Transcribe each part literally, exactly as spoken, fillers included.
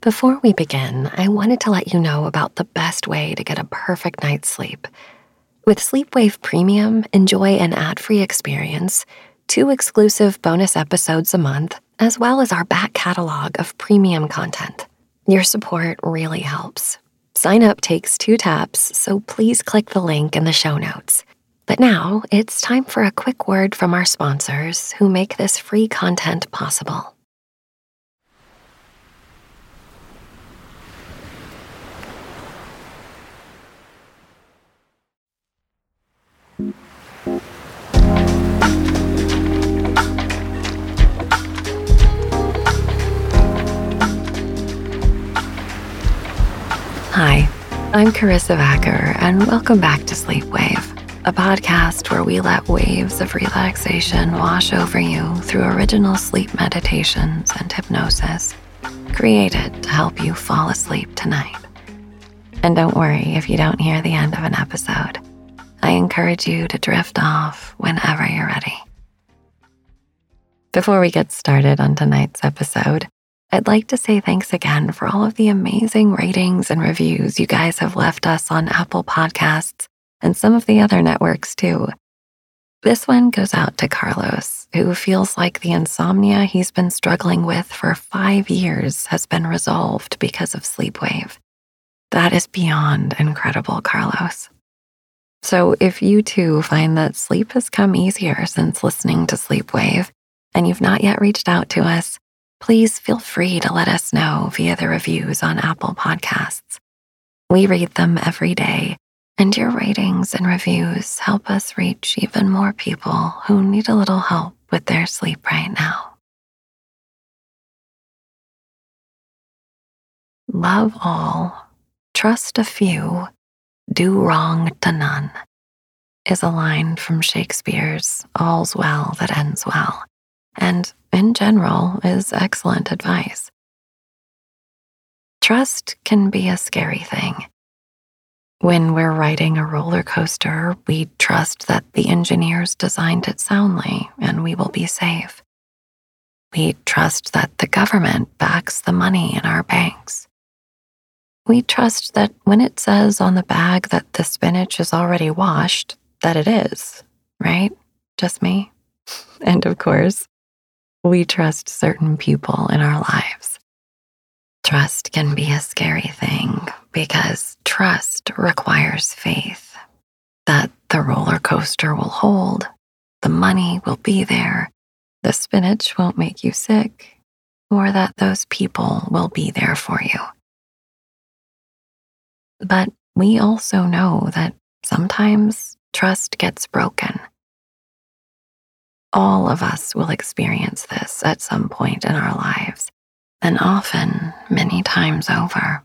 Before we begin, I wanted to let you know about the best way to get a perfect night's sleep. With Sleepwave Premium, enjoy an ad-free experience, two exclusive bonus episodes a month, as well as our back catalog of premium content. Your support really helps. Sign up takes two taps, so please click the link in the show notes. But now, it's time for a quick word from our sponsors who make this free content possible. Hi, I'm Carissa Vacker, and welcome back to Sleepwave, a podcast where we let waves of relaxation wash over you through original sleep meditations and hypnosis, created to help you fall asleep tonight. And don't worry if you don't hear the end of an episode. I encourage you to drift off whenever you're ready. Before we get started on tonight's episode, I'd like to say thanks again for all of the amazing ratings and reviews you guys have left us on Apple Podcasts and some of the other networks too. This one goes out to Carlos, who feels like the insomnia he's been struggling with for five years has been resolved because of Sleepwave. That is beyond incredible, Carlos. So if you too find that sleep has come easier since listening to Sleepwave, and you've not yet reached out to us, please feel free to let us know via the reviews on Apple Podcasts. We read them every day, and your ratings and reviews help us reach even more people who need a little help with their sleep right now. Love all, trust a few, do wrong to none, is a line from Shakespeare's All's Well That Ends Well, and in general is excellent advice. Trust can be a scary thing. When we're riding a roller coaster, we trust that the engineers designed it soundly and we will be safe. We trust that the government backs the money in our banks. We trust that when it says on the bag that the spinach is already washed, that it is, right? Just me? And of course, we trust certain people in our lives. Trust can be a scary thing because trust requires faith that the roller coaster will hold, the money will be there, the spinach won't make you sick, or that those people will be there for you. But we also know that sometimes trust gets broken. All of us will experience this at some point in our lives, and often many times over.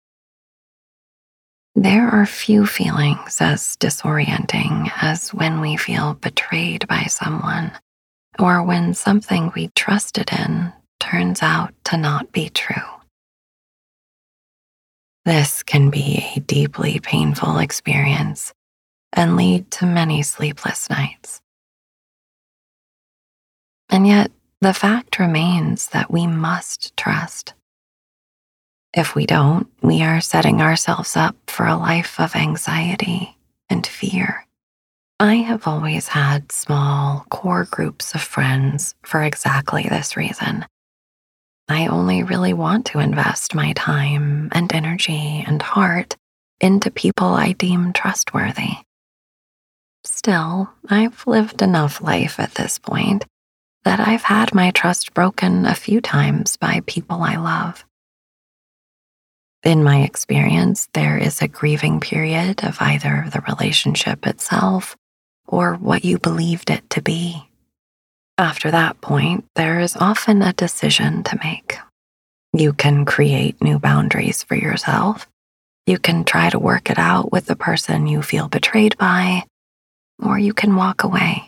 There are few feelings as disorienting as when we feel betrayed by someone, or when something we trusted in turns out to not be true. This can be a deeply painful experience and lead to many sleepless nights. And yet, the fact remains that we must trust. If we don't, we are setting ourselves up for a life of anxiety and fear. I have always had small, core groups of friends for exactly this reason. I only really want to invest my time and energy and heart into people I deem trustworthy. Still, I've lived enough life at this point that I've had my trust broken a few times by people I love. In my experience, there is a grieving period of either the relationship itself or what you believed it to be. After that point, there is often a decision to make. You can create new boundaries for yourself. You can try to work it out with the person you feel betrayed by, or you can walk away.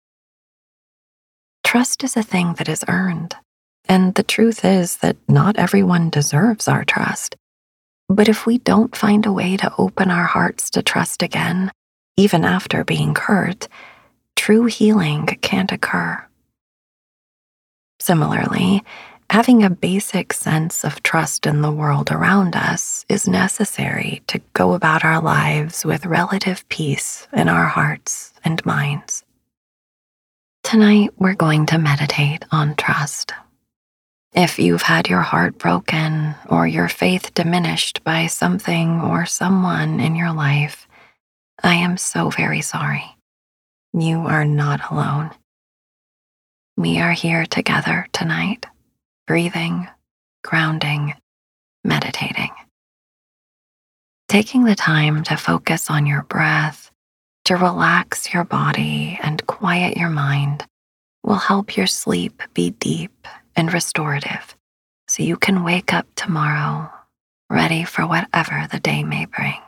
Trust is a thing that is earned, and the truth is that not everyone deserves our trust. But if we don't find a way to open our hearts to trust again, even after being hurt, true healing can't occur. Similarly, Having a basic sense of trust in the world around us is necessary to go about our lives with relative peace in our hearts and minds. Tonight, we're going to meditate on trust. If you've had your heart broken or your faith diminished by something or someone in your life, I am so very sorry. You are not alone. We are here together tonight, breathing, grounding, meditating. Taking the time to focus on your breath, to relax your body and quiet your mind will help your sleep be deep and restorative so you can wake up tomorrow ready for whatever the day may bring.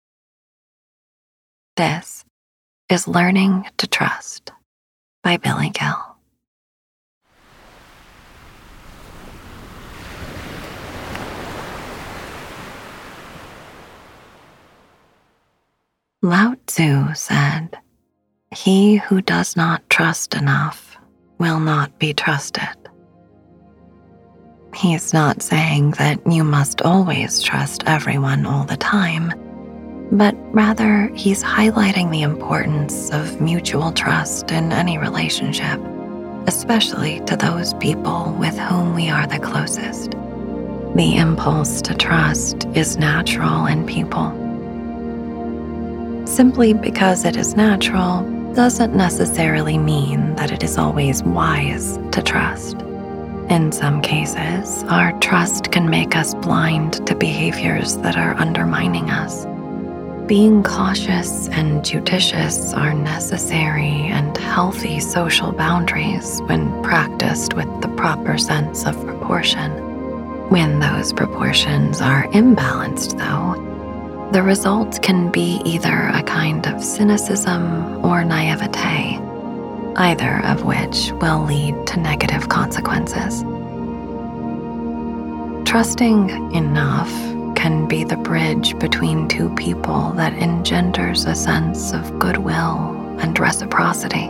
This is Learning to Trust by Billy Gill. Lao Tzu said, "He who does not trust enough will not be trusted." He's not saying that you must always trust everyone all the time, but rather he's highlighting the importance of mutual trust in any relationship, especially to those people with whom we are the closest. The impulse to trust is natural in people. Simply because it is natural doesn't necessarily mean that it is always wise to trust. In some cases, our trust can make us blind to behaviors that are undermining us. Being cautious and judicious are necessary and healthy social boundaries when practiced with the proper sense of proportion. When those proportions are imbalanced, though, the result can be either a kind of cynicism or naivete, either of which will lead to negative consequences. Trusting enough can be the bridge between two people that engenders a sense of goodwill and reciprocity.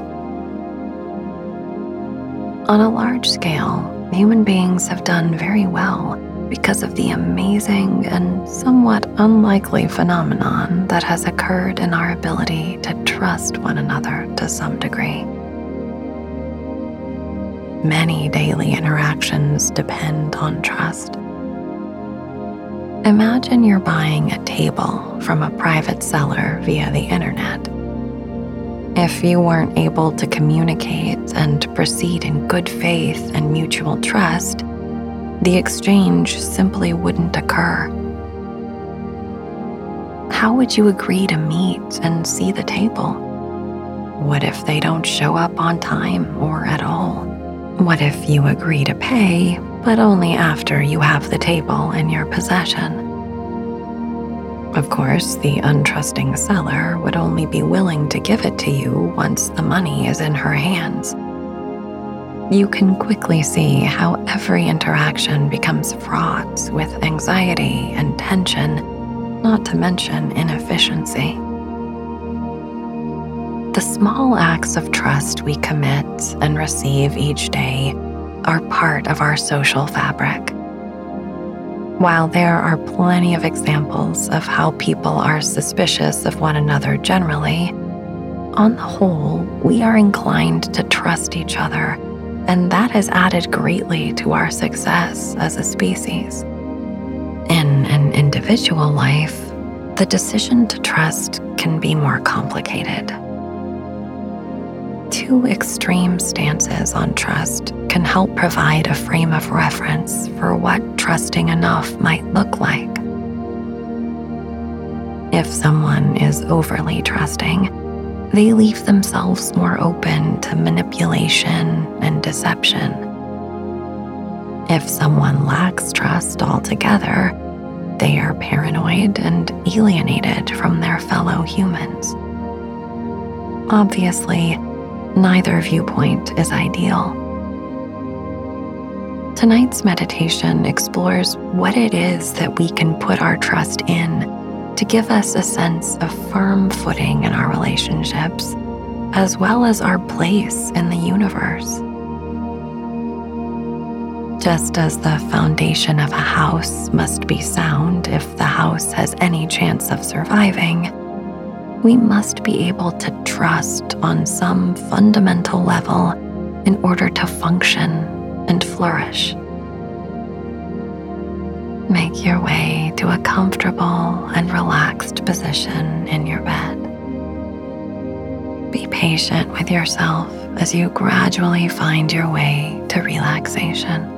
On a large scale, human beings have done very well because of the amazing and somewhat unlikely phenomenon that has occurred in our ability to trust one another to some degree. Many daily interactions depend on trust. Imagine you're buying a table from a private seller via the internet. If you weren't able to communicate and proceed in good faith and mutual trust, the exchange simply wouldn't occur. How would you agree to meet and see the table? What if they don't show up on time or at all? What if you agree to pay, but only after you have the table in your possession? Of course, the untrusting seller would only be willing to give it to you once the money is in her hands. You can quickly see how every interaction becomes fraught with anxiety and tension, not to mention inefficiency. The small acts of trust we commit and receive each day are part of our social fabric. While there are plenty of examples of how people are suspicious of one another generally, on the whole, we are inclined to trust each other, and that has added greatly to our success as a species. In an individual life, the decision to trust can be more complicated. Two extreme stances on trust can help provide a frame of reference for what trusting enough might look like. If someone is overly trusting, they leave themselves more open to manipulation and deception. If someone lacks trust altogether, they are paranoid and alienated from their fellow humans. Obviously, neither viewpoint is ideal. Tonight's meditation explores what it is that we can put our trust in to give us a sense of firm footing in our relationships, as well as our place in the universe. Just as the foundation of a house must be sound if the house has any chance of surviving, we must be able to trust on some fundamental level in order to function and flourish. Make your way to a comfortable and relaxed position in your bed. Be patient with yourself as you gradually find your way to relaxation.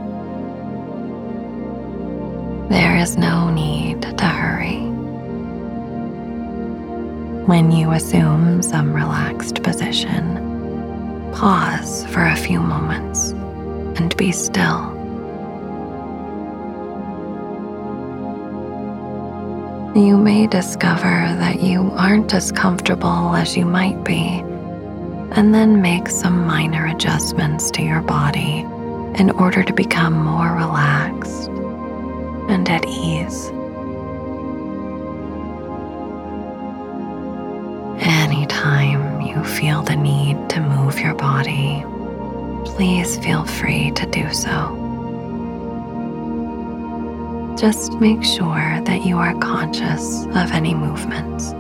There is no need to hurry. When you assume some relaxed position, pause for a few moments and be still. You may discover that you aren't as comfortable as you might be, and then make some minor adjustments to your body in order to become more relaxed and at ease. Anytime you feel the need to move your body, please feel free to do so. Just make sure that you are conscious of any movements.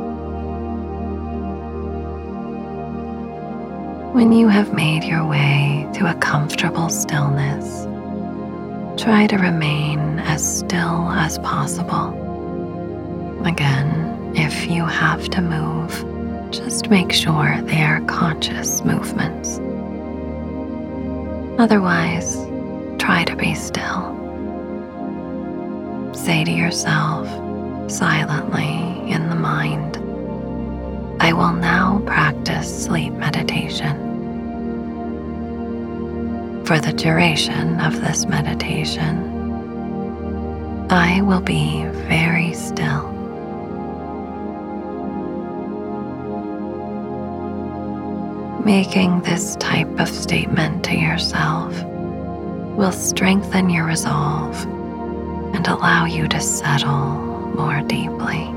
When you have made your way to a comfortable stillness, try to remain as still as possible. Again, if you have to move, just make sure they are conscious movements. Otherwise, try to be still. Say to yourself, silently in the mind, I will now practice sleep meditation. For the duration of this meditation, I will be very still. Making this type of statement to yourself will strengthen your resolve and allow you to settle more deeply.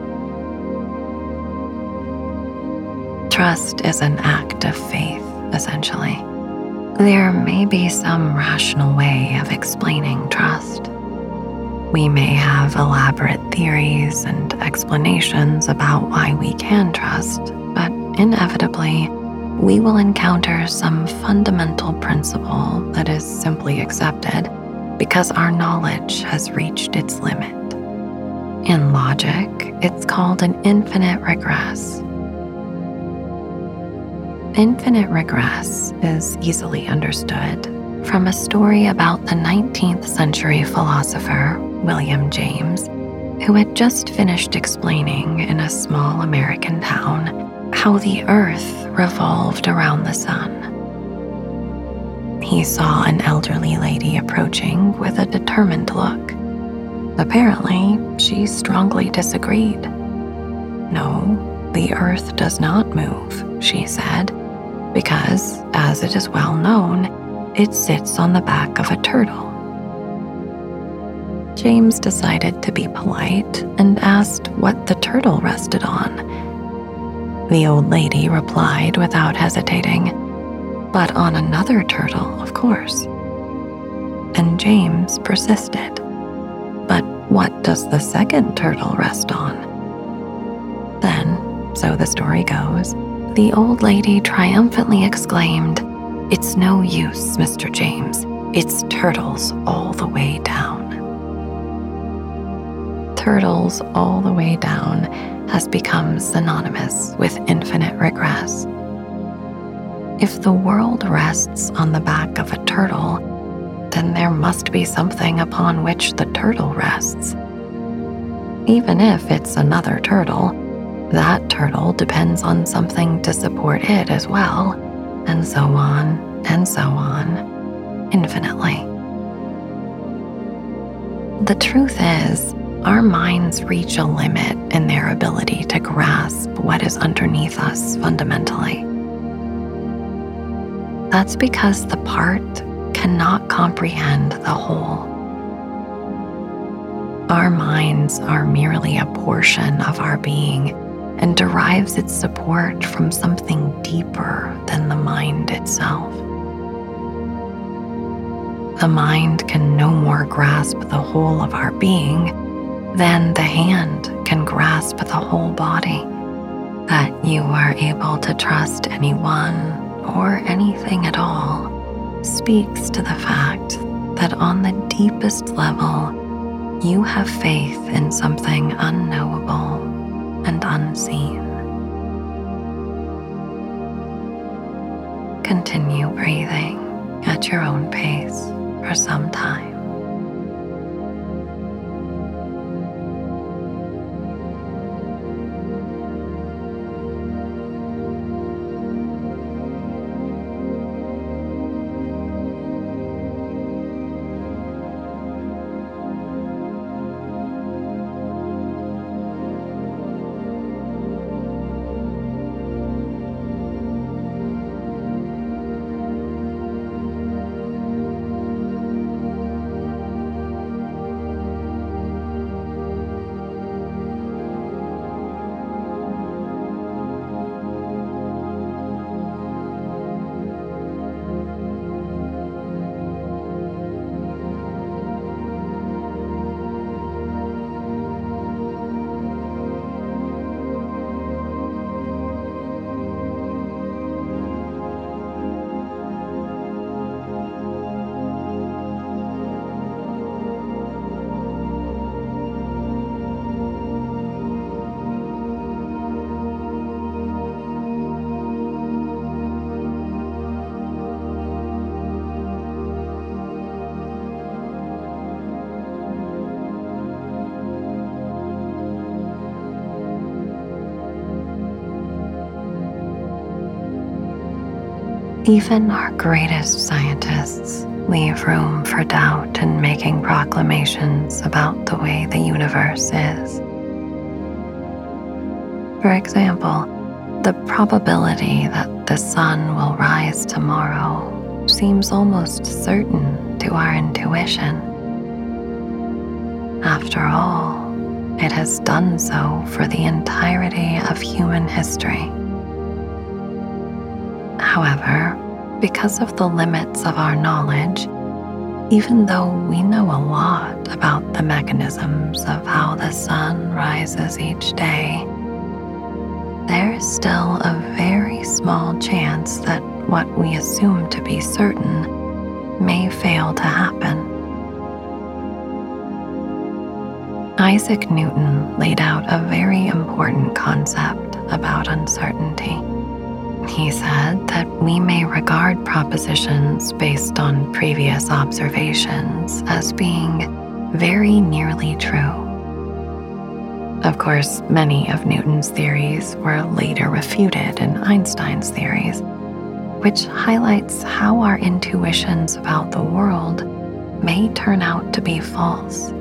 Trust is an act of faith, essentially. There may be some rational way of explaining trust. We may have elaborate theories and explanations about why we can trust, but inevitably, we will encounter some fundamental principle that is simply accepted because our knowledge has reached its limit. In logic, it's called an infinite regress. Infinite regress is easily understood from a story about the nineteenth century philosopher William James, who had just finished explaining in a small American town how the earth revolved around the sun. He saw an elderly lady approaching with a determined look. Apparently, she strongly disagreed. No, the earth does not move, she said, because, as it is well known, it sits on the back of a turtle. James decided to be polite and asked what the turtle rested on. The old lady replied without hesitating, "But on another turtle, of course." And James persisted. "But what does the second turtle rest on?" Then, so the story goes, the old lady triumphantly exclaimed, "It's no use, Mister James. It's turtles all the way down." Turtles all the way down has become synonymous with infinite regress. If the world rests on the back of a turtle, then there must be something upon which the turtle rests. Even if it's another turtle, that turtle depends on something to support it as well, and so on and so on, infinitely. The truth is, our minds reach a limit in their ability to grasp what is underneath us fundamentally. That's because the part cannot comprehend the whole. Our minds are merely a portion of our being and derives its support from something deeper than the mind itself. the mind can no more grasp the whole of our being than the hand can grasp the whole body, that you are able to trust anyone or anything at all speaks to the fact that on the deepest level, you have faith in something unknowable and unseen. Continue breathing at your own pace for some time. Even our greatest scientists leave room for doubt in making proclamations about the way the universe is. For example, the probability that the sun will rise tomorrow seems almost certain to our intuition. After all, it has done so for the entirety of human history. However, because of the limits of our knowledge, even though we know a lot about the mechanisms of how the sun rises each day, there is still a very small chance that what we assume to be certain may fail to happen. Isaac Newton laid out a very important concept about uncertainty. He said that we may regard propositions based on previous observations as being very nearly true. Of course, many of Newton's theories were later refuted in Einstein's theories, which highlights how our intuitions about the world may turn out to be false.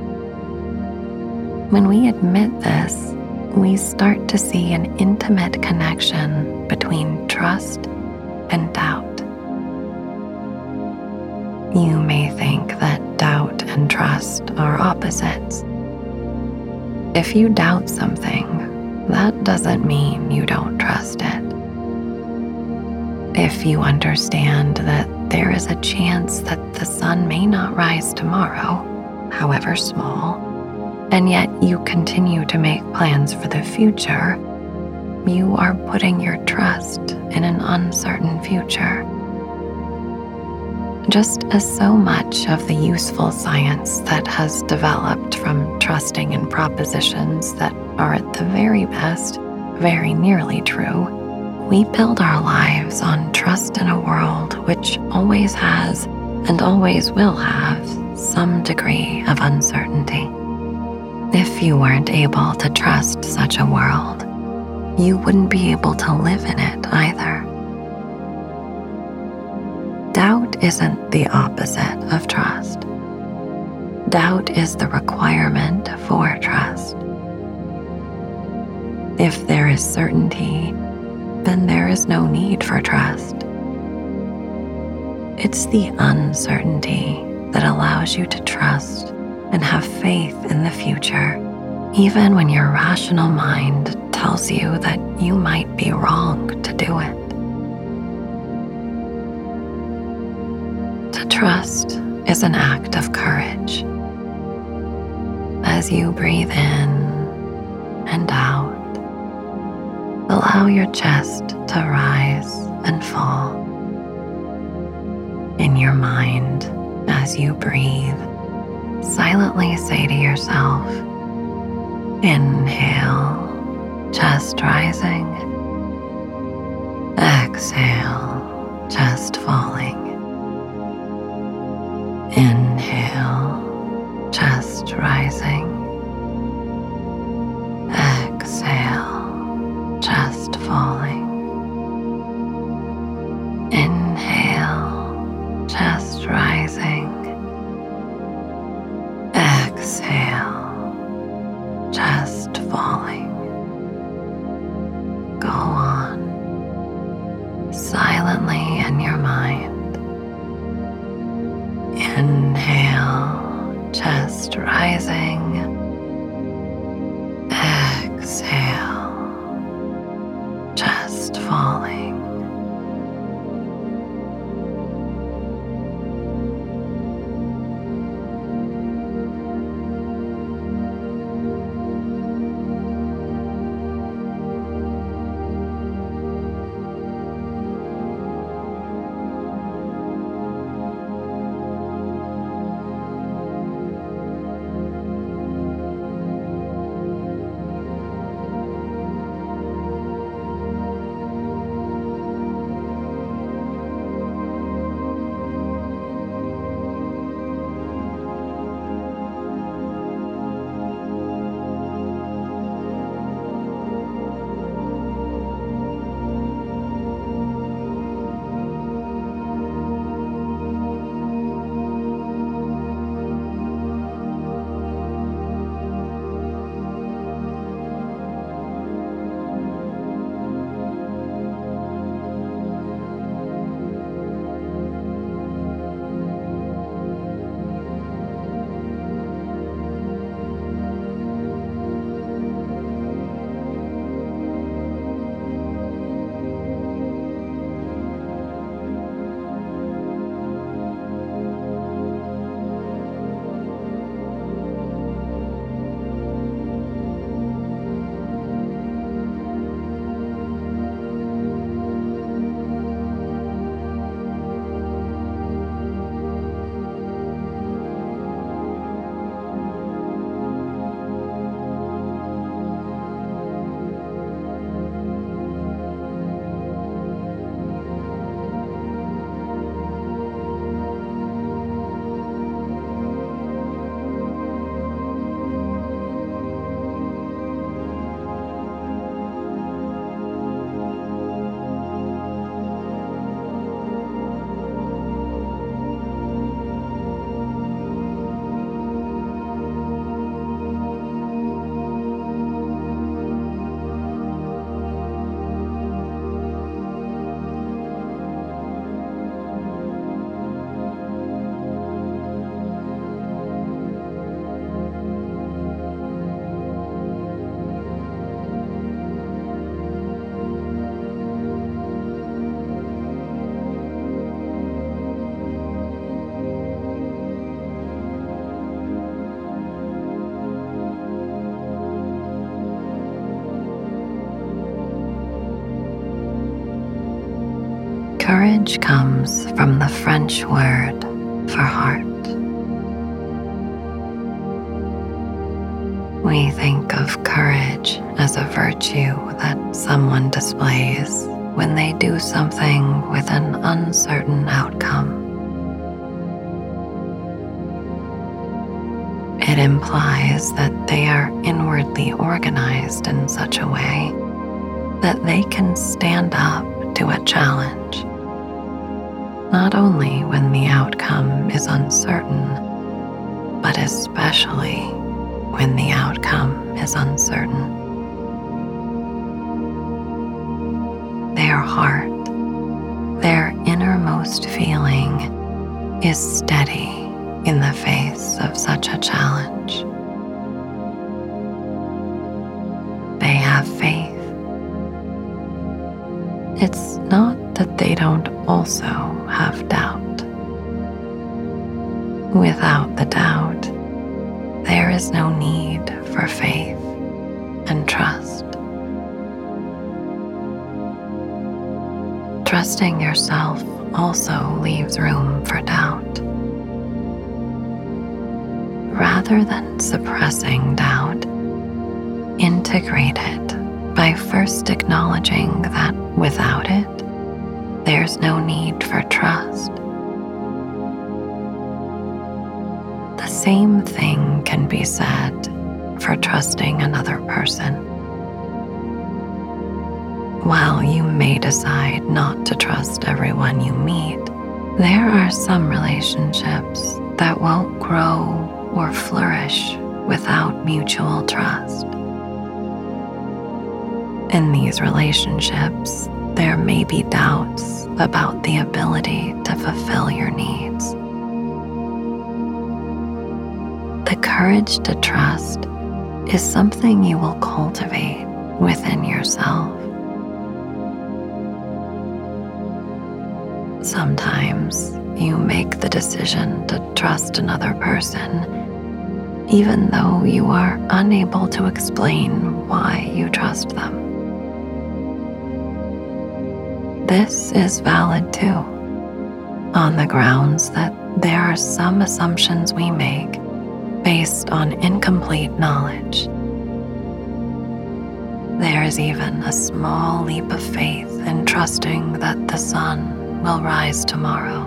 When we admit this, we start to see an intimate connection between trust and doubt. You may think that doubt and trust are opposites. If you doubt something, that doesn't mean you don't trust it. If you understand that there is a chance that the sun may not rise tomorrow, however small, and yet you continue to make plans for the future, you are putting your trust in an uncertain future. Just as so much of the useful science that has developed from trusting in propositions that are at the very best very nearly true, we build our lives on trust in a world which always has and always will have some degree of uncertainty. If you weren't able to trust such a world, you wouldn't be able to live in it either. Doubt isn't the opposite of trust. Doubt is the requirement for trust. If there is certainty, then there is no need for trust. It's the uncertainty that allows you to trust and have faith in the future, even when your rational mind tells you that you might be wrong to do it. To trust is an act of courage. As you breathe in and out, allow your chest to rise and fall. In your mind, as you breathe, silently say to yourself, inhale, chest rising. Exhale, chest falling. Inhale, chest rising. Exhale, chest falling. Inhale, chest rising. Exhale, chest falling. Go on, silently in your mind. Inhale, chest rising. Exhale, chest falling. Courage comes from the French word for heart. We think of courage as a virtue that someone displays when they do something with an uncertain outcome. It implies that they are inwardly organized in such a way that they can stand up to a challenge, not only when the outcome is uncertain, but especially when the outcome is uncertain. Their heart, their innermost feeling, is steady in the face of such a challenge. They have faith. It's not that they don't also have doubt. Without the doubt, there is no need for faith and trust. Trusting yourself also leaves room for doubt. Rather than suppressing doubt, integrate it by first acknowledging that without it, there's no need for trust. The same thing can be said for trusting another person. While you may decide not to trust everyone you meet, there are some relationships that won't grow or flourish without mutual trust. In these relationships, there may be doubts about the ability to fulfill your needs. The courage to trust is something you will cultivate within yourself. Sometimes you make the decision to trust another person, even though you are unable to explain why you trust them. This is valid too, on the grounds that there are some assumptions we make based on incomplete knowledge. There is even a small leap of faith in trusting that the sun will rise tomorrow.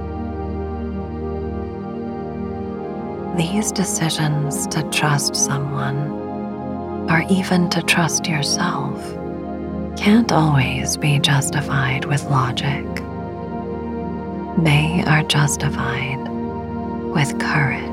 These decisions to trust someone, or even to trust yourself, can't always be justified with logic. They are justified with courage.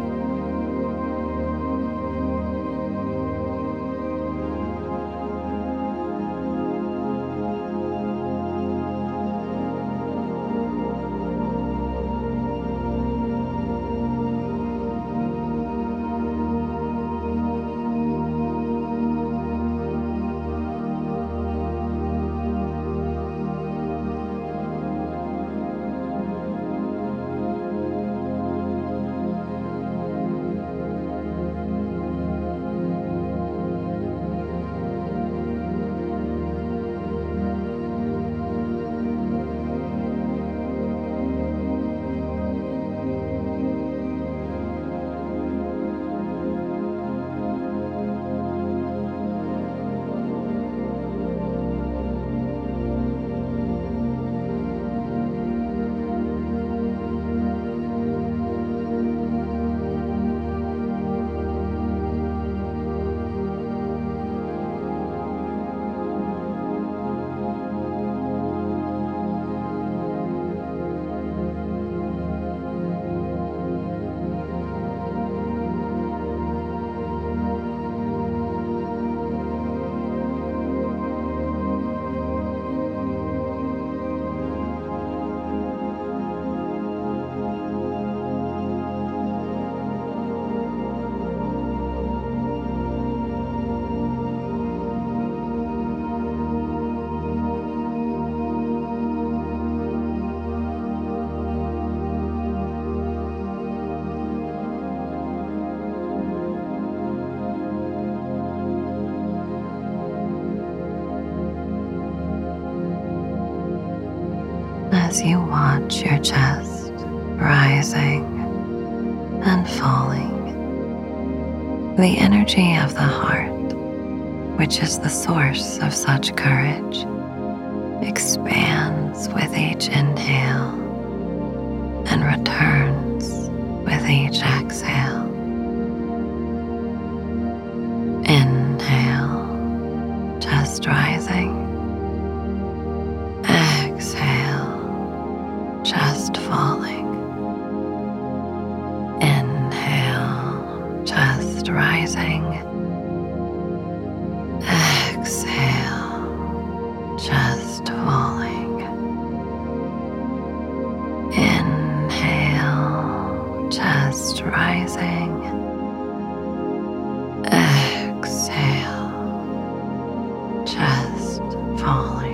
As you watch your chest rising and falling, the energy of the heart, which is the source of such courage, expands with each inhale and returns with each exhale. Inhale, chest rising. Exhale, chest falling. Inhale, chest rising. Exhale, chest falling. Inhale, chest rising. Exhale, chest falling.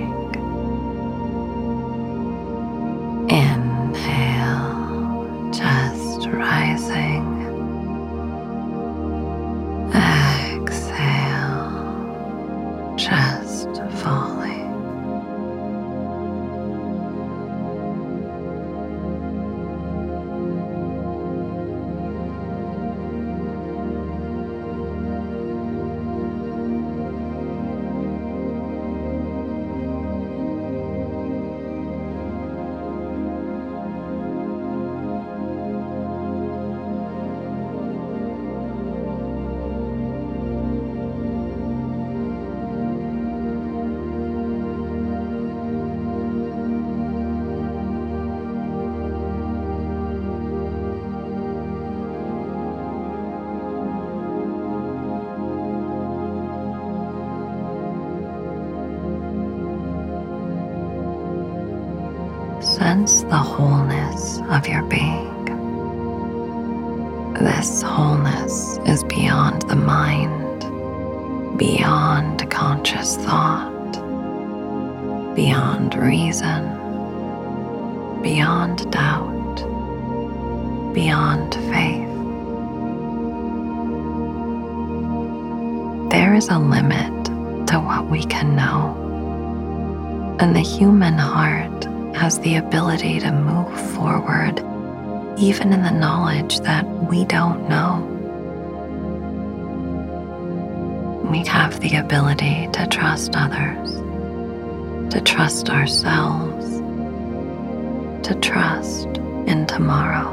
Inhale, chest rising. sense the wholeness of your being. This wholeness is beyond the mind, beyond conscious thought, beyond reason, beyond doubt, beyond faith. There is a limit to what we can know, and the human heart has the ability to move forward even in the knowledge that we don't know. We have the ability to trust others, to trust ourselves, to trust in tomorrow.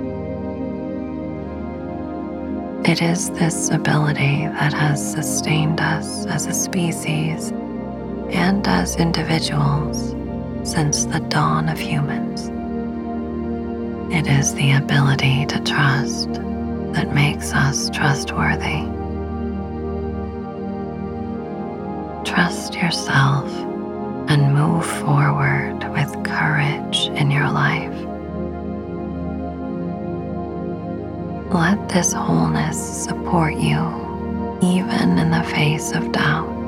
It is this ability that has sustained us as a species and as individuals since the dawn of humans. It is the ability to trust that makes us trustworthy. Trust yourself and move forward with courage in your life. Let this wholeness support you even in the face of doubts.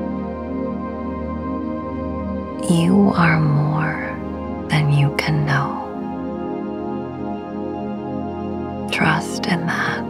You are more than you can know. Trust in that.